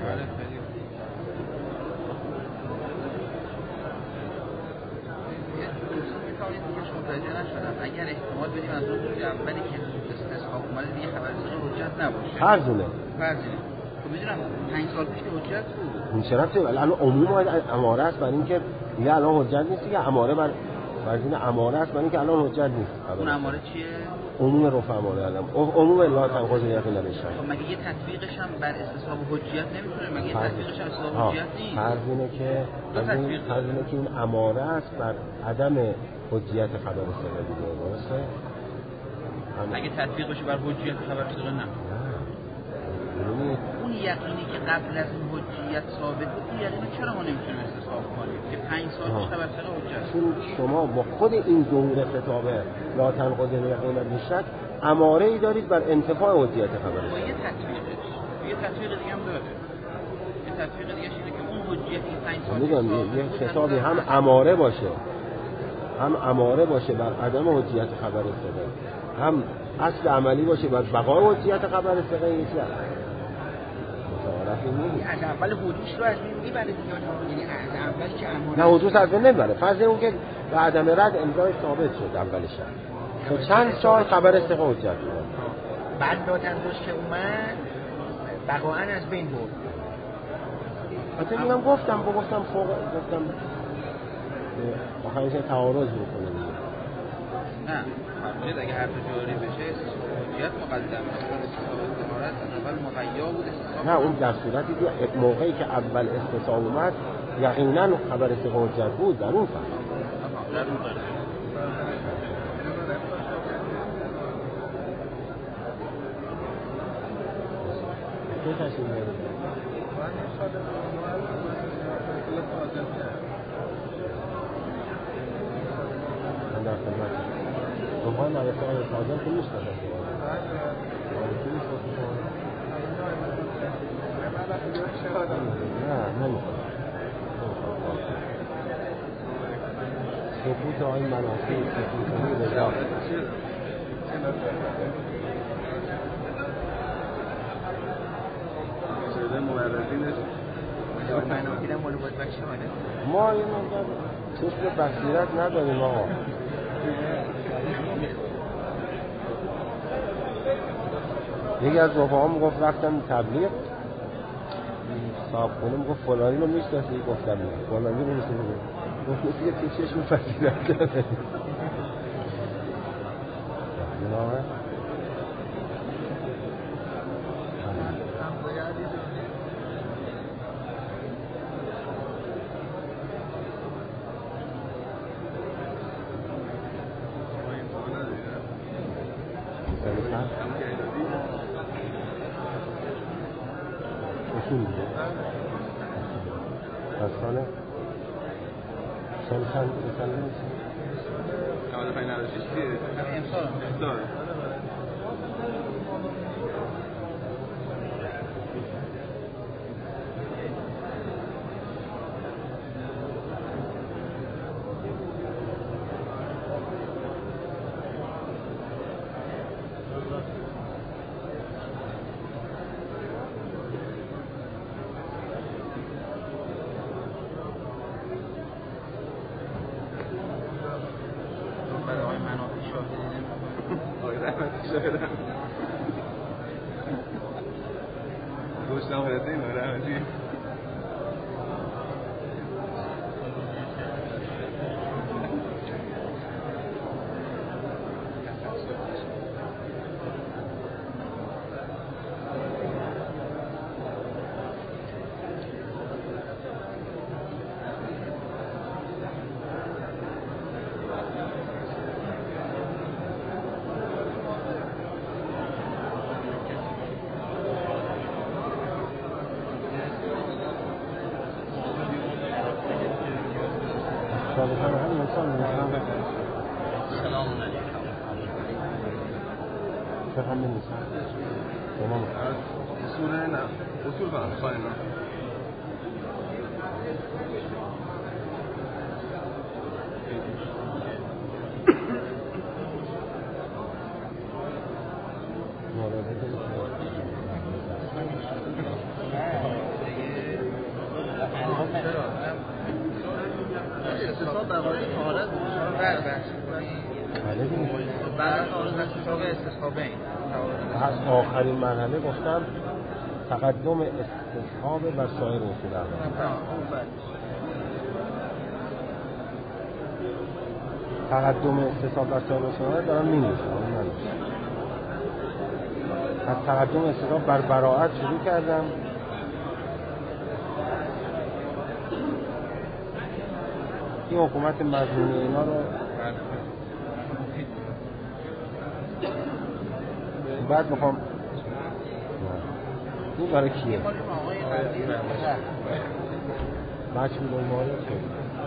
اگر احتمال بدیم از اون روز اولی که استصحاب اومده دیگه خبر سیره حجت نباشه فرضونه فرضونه خب میدونم پنج سال پیش که حجت بود این شرفته الان عموم اماره است برای اینکه دیگه الان حجت نیست دیگه اماره بر فرضین اماره است برای اینکه الان حجت نیست. اون اماره چیه؟ عموم رفع اماره الان عموم لا تنقض یقین نمیشه. خب مگه یه تطبیقش هم بر استصحاب حجت نمیتونه؟ مگه یه تطبیقش هم استصحاب حجت نیست؟ فرضینه که فرضینه که این اماره است بر عدم حجیت خبر صحیح دیگه درسته؟ اگه تطبیق بشه بر حجیت خبر صحیح نه. اون یقینی که قبل از این حجیت ثابت بود اون یقینی چرا ما نمیتونیم استصحاب کنیم که پنج سال پیش خبر صحیح حجت؟ چون شما با خود این ظهور خطاب لا تنقض یقین نمیشد اماره ای دارید بر انتفاع حجیت خبر صحیح. یه تطبیقش یه تطبیق دیگه هم داره. تفریق دیگه اینه که اون حجیت این پنج سال میگم یه کتابی هم اماره باشه هم اماره باشه بر عدم حجیت خبر ثقه، هم اصل عملی باشه بر بقای حجیت خبر ثقه. این چیه متعارفی نیست. از اول حدوث رو از بین میبره دیگه، یعنی از اول که اماره نه حدوث از بین نمیبره. فرض اون که به عدم رد امضای ثابت شد اولش، تو چند سال خبر ثقه حجت بود، بعد دادن روز که اومد بقاعا از بین برد. حتی میگم گفتم با گفتم فوق گفتم آخرش تعارض میکنه دیگه. نه فرمایید اگه حرف جاری بشه حجیت مقدم است، اول مغیا بود. نه اون در صورتی که موقعی که اول استصحاب اومد یقینا خبر ثقه حجت بود در اون فصل. در اون فصل چه تصمیم دارید؟ من در خدمت دنبال مدرسه های سازم که نیست داشت نه نمیخواد سکوت آقای مناسی سکوت رضا ما یه مقدار چشم بصیرت نداریم آقا. یکی از رفقا میگفت رفتم تبلیغ صاحب خونه میگفت فلانی رو میشناسی؟ گفتم نه. فلانی رو میشناسی؟ گفت مثل که چشم بصیرت داره. نه اصول میده از ساله سال سال سال نیست نود و پنج نود و شش چیه؟ امسال امسال گوشتم خیلی نورمتی سلام علیکم. چقدر می‌نویسن؟ تمام. اصول نه اصول کنم خواهی نه استصحاب بقایی حالت بعد بعد از استصحاب استصحابین از آخرین مرحله گفتم تقدم استصحاب و سایر اصول اول. تقدم استصحاب و سایر اصول اول دارم می‌نویسم. از تقدم استصحاب بر براءت شروع کردم. این حکومت مظنونی اینا رو بعد میخوام این برای کیه؟ بچه میدون مارد شد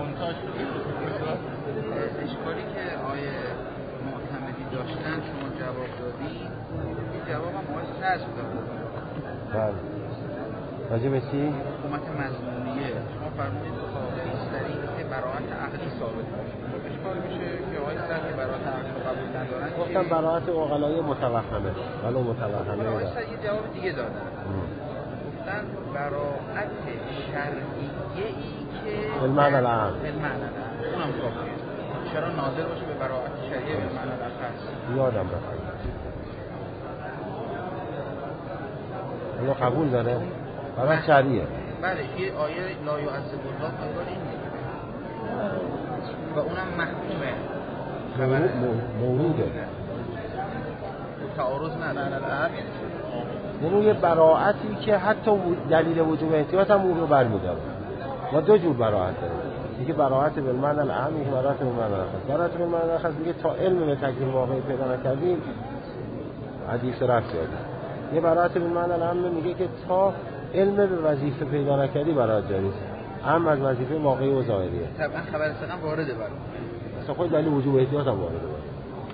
اشکالی که آیه معتمدی داشتن شما جواب دادی این جواب هم آیه سرس داد. بله راجع به چی؟ حکومت مضمونیه شما فرمودید بیشتری که براعت عقلی ثابت باشه. اشکال میشه که آقای سر که براعت عقلی قبول ندارن گفتم براعت عقلای متوهمه ولو متوهمه آقای دارن. سر یه جواب دیگه دادن گفتن براعت شرعیه ای که بالمعنى العام بالمعنى العام اونم کافیه. چرا ناظر باشه به براعت شرعیه بالمعنى العام خاص یادم رفت اونو قبول داره برای شرعیه. بله یه آیه لا یعذب الله قبول این و اونم محکومه موروده تعارض نداره الان یعنی یه براعتی که حتی دلیل وجوب احتیاط هم اون رو برمی‌داره. ما دو جور براعت داریم، یکی براعت بالمعنى العام، یکی براعت بالمعنى الخاص. براعت بالمعنى الخاص میگه تا علم به تکلیف واقعی پیدا نکردیم حدیث رفت داریم. یه براعت بالمعنى العام میگه که تا علم به وظیفه پیدا نکردی براعت جاری است، هم از وظیفه واقعی و ظاهریه. طبعا خبر ثقه وارده برای اصلا خود دلیل وجوب احتیاط هم وارده باشه.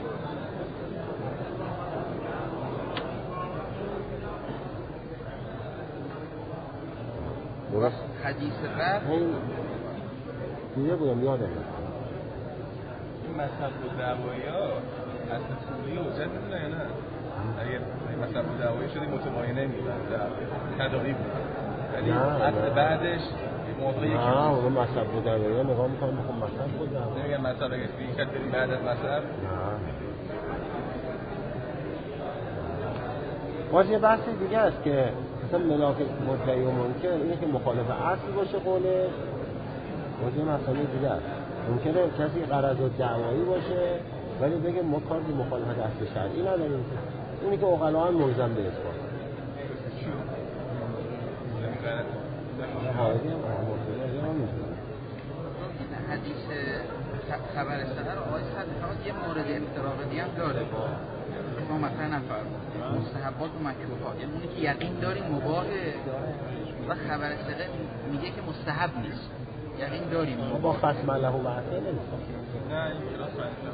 درست حدیث رفت این دیده بودم یادم این مذهب و دعوایی ها اصلا طوری حجت میدونه یا نه؟ اگه این مذهب و دعوایی شده متباینه میدن تداعی بود ولی اصل بعدش موضوع یکی نه اون مذهب و دعوایی نگاه میکنم بخون مذهب بود دعوایی نمیگم مذهب اگه فیلی کرد بریم بعد از مذهب نه باز یه بحث دیگه است که مثلا ملاک مدعی و منکر اینه که مخالف اصل باشه قوله باز یه مسئله دیگه است. ممکنه کسی غرض و دعوایی باشه ولی بگه ما کار به مخالفت اصل شرعی نداریم، اینی که عقلا هم ملزم به اثبات حاضری هم مرتضی هم میدونم حدیث خبر سنه رو آقای صد میخواد یه مورد افتراقی هم داره با شما مثلا نفرمون مستحبات و مکروهات، یعنی اونی که یقین داریم مباهه و خبر سنه میگه که مستحب نیست، یقین داریم با خصم له و عصه نمیستم نه این کلاس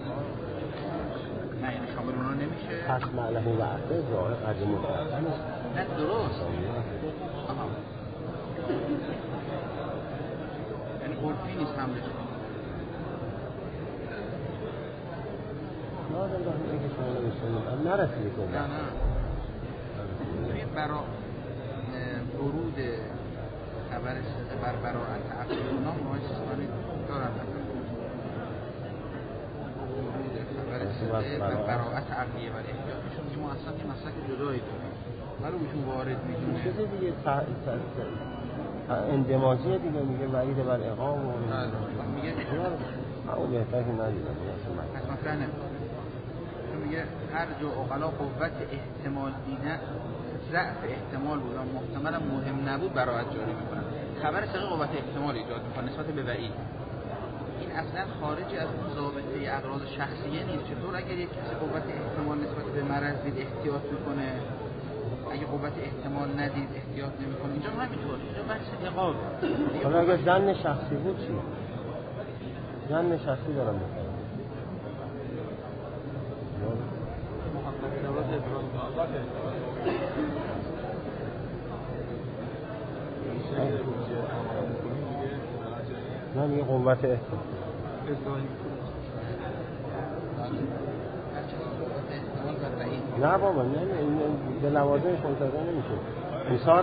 نه یعنی شامل اونا نمیشه خصم له و عصه ظاهر قدیم و دارم نه درست یعنی قرفی نیست هم بشه یادم دارم که شما نمیستم نرسیدی کنم نه نه توی برا ورود خبر سزه بر براعت عقلی اونا محای سیستانی دارن خبر سزه بر براعت عقلیه بر احتیاطشون که ما اصلا یه مسئله جدایی داریم ولی اوشون وارد میدونه چیزی دیگه اندماجی دیگه میگه وعید بر اقام و میگه او بهتر که ندیدم پس مثلا نمیده میگه هر جو اقلا قوت احتمال دیدن ضعف احتمال بود و محتمل مهم نبود براعت جاری میکنن. خبر ثقه قوت احتمال ایجاد میکنه نسبت به وعید. این اصلا خارج از اون ضابطه اغراض شخصیه نیست. چطور اگر یک کسی قوت احتمال نسبت به مرض دید احتیاط میکنه، اگه قوت احتمال ندید احتیاط نمیکنه؟ اینجا همینطور، اینجا بحث عقاب. حالا اگه ظن شخصی بود چی؟ ظن شخصی دارم میکنم نه میگه قوت احتمال نه بابا نه این به لوازمش منتظر نمیشه. مثال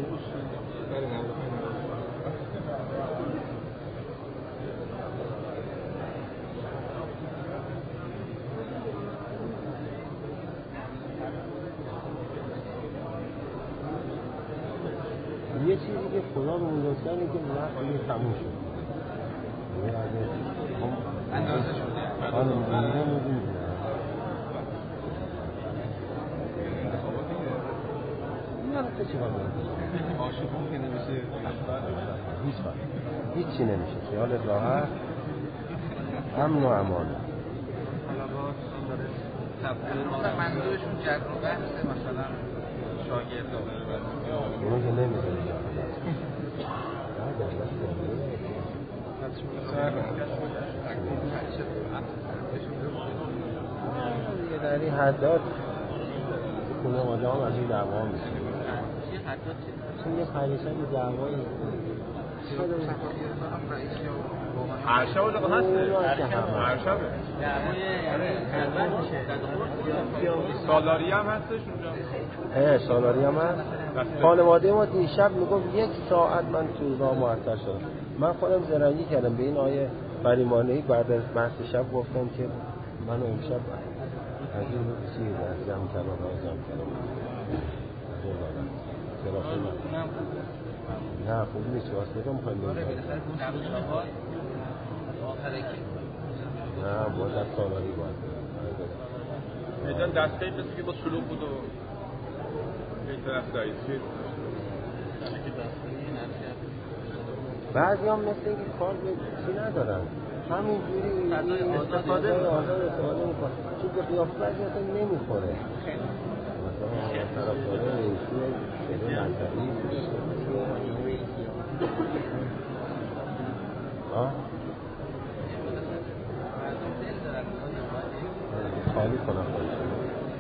یه چیزی که خدا به اون لطفاً که وقت دیگه تموم شد اندازه شده آن میگه میگه نه نه چی کار کنم عاشقون که نمیشه هیچ کار هیچ چی نمیشه خیالت راحت امن و امان منظورشون جر و بحث مثلا شاگرد اونو که نمیشه یه در این حداد خونه ماده هم از این دعوا هم میشه یه حداد چون یه پریشان یه دعوایی هرشب و دقیقه هسته هرشبه سالاری هم هستش اونجا اه سالاری هم هست. خانواده ما دیشب میگفت یک ساعت من تو راه معطل شدم. من خودم زرنگی کردم به این آیه فریمانه‌ای بعد از بحث شب گفتم که منو امشب از این چیز از جمع کردم از جمع کردم نه خوب نیست واسه رو میخوایم بریم نه باید از سالاری باید میدان دسته مثل که با سلوک بود و یک طرف دایید بعضی هم مثل اینکه کار به چی ندارن همین جوری استفاده آزاد استفاده میکنن چون به قیافه بعضی اصلا نمیخوره مثلا طرف داره رئیسی شده منطقی آه خالی کنم خواهیشون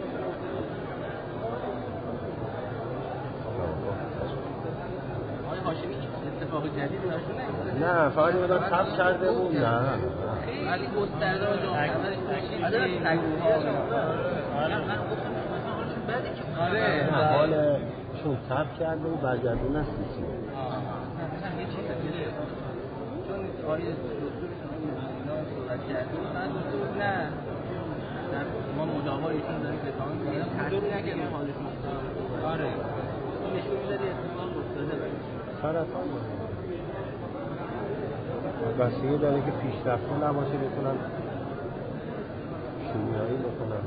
آقای هاشمی اتفاق جدید داشته نه فقط یه مدار تب کرده بود نه ولی گسترده و جامعه‌اش تشکیل شده تگوها من گفتم مثلا حالشون بده که آره حالشون تب کرده بود برگردون است چیزی مثلا یه چیز دیگه چون آقای دکتر اینا صحبت کردیم من دکتر نه ما مداوایشون داریم به تمام میگم تحصیل نکردیم حالشون آره نشون میده اتفاق افتاده سرطان بسیاری داره که پیشرفته نباشه بتونن شیمیایی بکنن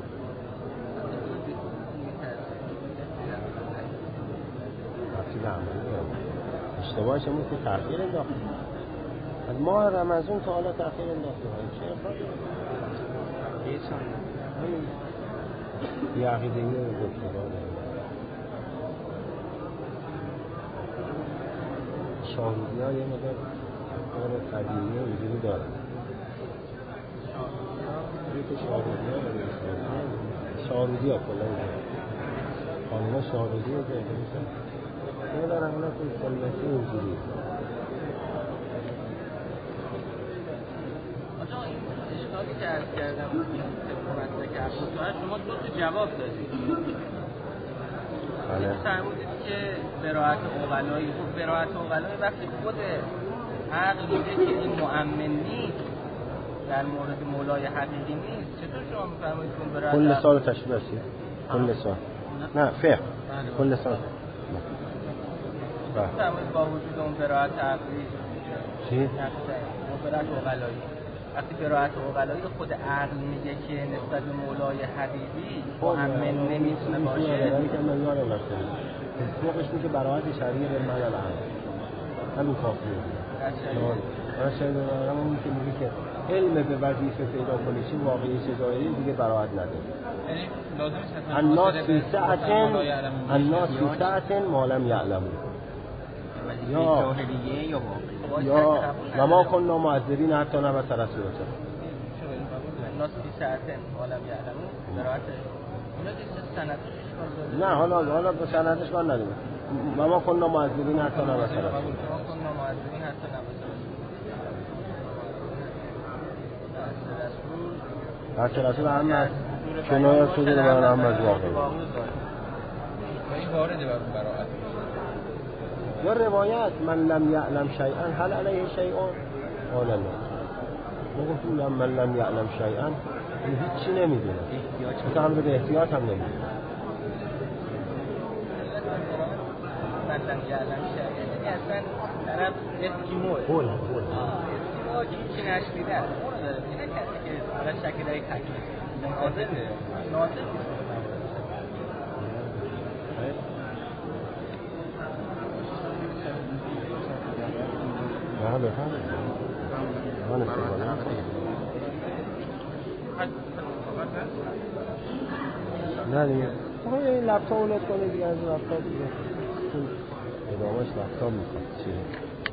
تفصیل عملی هم اشتباهش همون که تأخیر انداخته از ماه رمضان تا حالا تأخیر انداخته چه افرادی؟ همین یه عقیده یه دکتران شاهرودی ها یه مدر کار قدیمی ها اینجوری دارن یه که شاهرودی ها شاهرودی ها کلا خانونا شاهرودی ها که میشن یه در همونه که سنتی اینجوری آجا این اشکالی که عرض کردم مطلع که افسوس شما دو تا جواب دادید بله فرمودید که براءت عقلایی خب براءت عقلایی وقتی خود عقل میگه که این مؤمن نیست در مورد مولای حقیقی نیست چطور شما میفرمایید که براءت کل سال تشبیه هستی؟ کل سال نه فقه کل سال فرمودید با وجود اون براءت عقلی چی؟ اون براءت عقلایی وقتی براءت عقلایی خود عقل میگه که نسبت به مولای حقیقی مؤمن نمیتونه باشه یعنی که من یادم رفته فوقش میگه براءت شرعی به من الان همین کافیه من شاید دارم اون که میگه که علم به وظیفه پیدا کنی چی واقعی چه ظاهری دیگه براءت نداره یعنی لازم است الناس فی ساعتن الناس فی ساعتن ما لم یعلموا یا یا و ما كنا معذبین حتی نبعث رسولا الناس فی ساعتن ما لم یعلموا براءت اونا که سندش نه حالا حالا به سندش من ندیم و ما كنا معذبین حتی نبعث رسولا ما كنا معذبین حتی نبعث رسول رسول هم از کنایه شده رو برای هم از واقعی این وارده بر براءت یا روایت من لم یعلم شیئا هل علیه شیئا قال لا ما گفتیم من لم یعلم شیئا این هیچی نمیدونه مثلا هم به احتیاط هم نمیدونه من لم یعلم شیئا یعنی اصلا طرف اسکیموه قول قول اسکیموه که هیچی نشنیده اونو داره اینه کسی که فقط شکل داری تکلیف ناظره ناظر نه بفهم من استفاده نه دیگه آقا یه لپتاپ اولاد کنه دیگه از لپتاپ دیگه ادامهش لپتاپ میخواد چیه